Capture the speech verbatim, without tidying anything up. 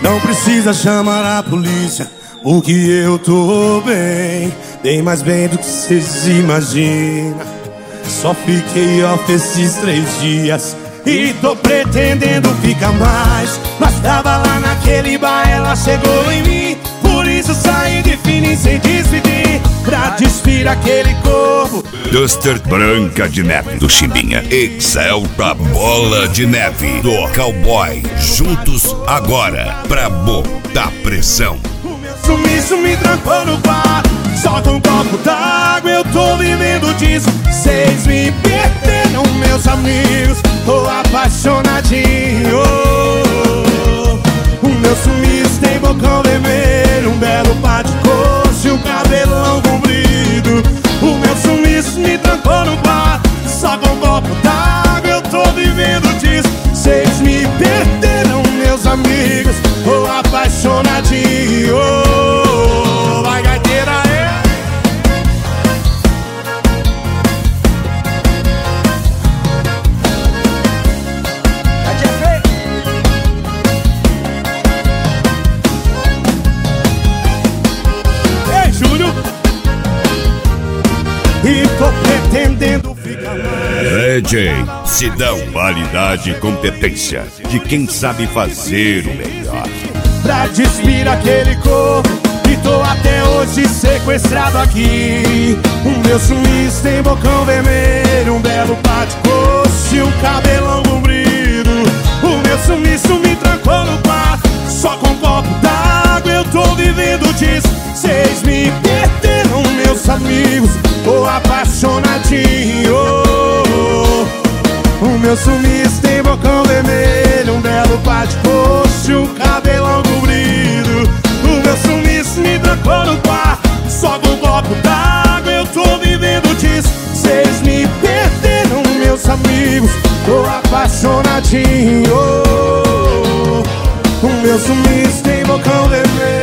Não precisa chamar a polícia, porque eu tô bem, bem mais bem do que vocês imaginam. Só fiquei off esses três dias e tô pretendendo ficar mais. Mas tava lá naquele bar, ela chegou em mim, por isso saí de fininho sem despedir, pra despir aquele corpo. Duster Branca de Neve do Chimbinha, Exalta Bola de Neve do Cowboy. Juntos agora pra botar pressão. O meu sumiço me trancou no quarto, só com um copo d'água eu tô vivendo disso. Vocês me perderam, meus amigos, tô apaixonadinho. O meu sumiço tem bocão vermelho, um belo par de coxa e um cabelão comprido. O meu sumiço me trancou no quarto, só com um copo d'água eu tô vivendo disso. Vocês me perderam, meus amigos, tô apaixonadinho. Vai, gaiteira, é. Ei, Júlio, e tô pretendendo ficar mais. D J Sidão, qualidade e competência de quem sabe fazer o melhor. Pra despir aquele corpo, e tô até hoje sequestrado aqui. O meu sumiço tem bocão vermelho, um belo par de coxa e um cabelão comprido. O meu sumiço me trancou no quarto, só com um copo d'água eu tô vivendo disso. Vocês me perderam, meus amigos, tô apaixonadinho. O meu sumiço tem bocão vermelho, um belo par de coxa e um cabelão comprido. O meu sumiço me trancou no quarto, só com um copo d'água eu tô vivendo disso. Vocês me perderam, meus amigos, tô apaixonadinho. O meu sumiço tem bocão vermelho.